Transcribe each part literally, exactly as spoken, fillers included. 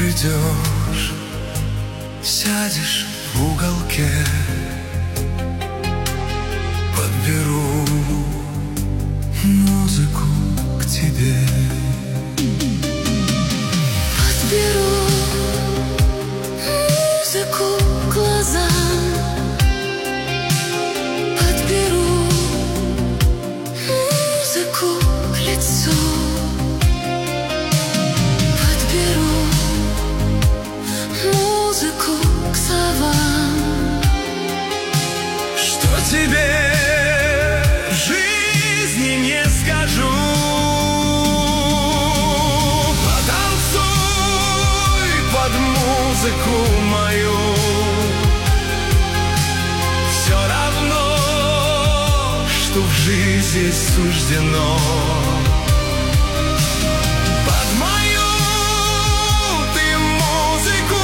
придешь, сядешь в уголке, подберу музыку к тебе. Подберу музыку к глазам, подберу музыку к лицу, подберу музыку к словам. Что тебе в жизни не скажу, потанцуй под музыку мою. Все равно, что в жизни суждено. Под мою ты музыку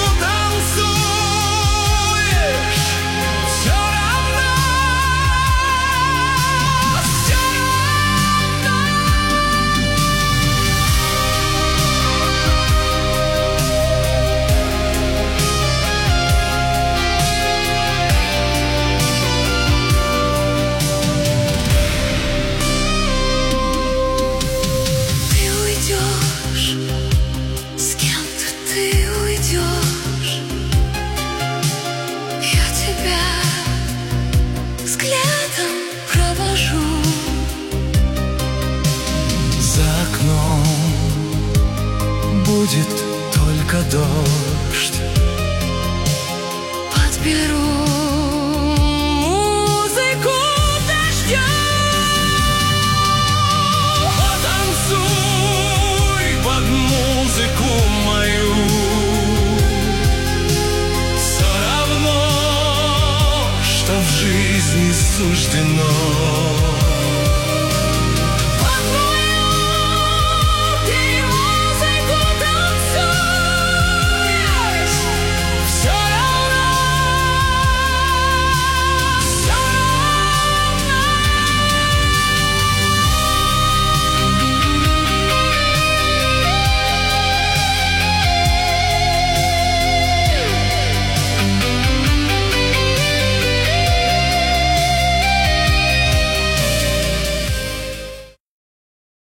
танцуешь. Все равно, все С кем-то ты уйдешь, я тебя взглядом провожу. За окном будет только дождь. Подберу музыку дождя. Потанцуй под музыку мою. Все равно, что в жизни суждено.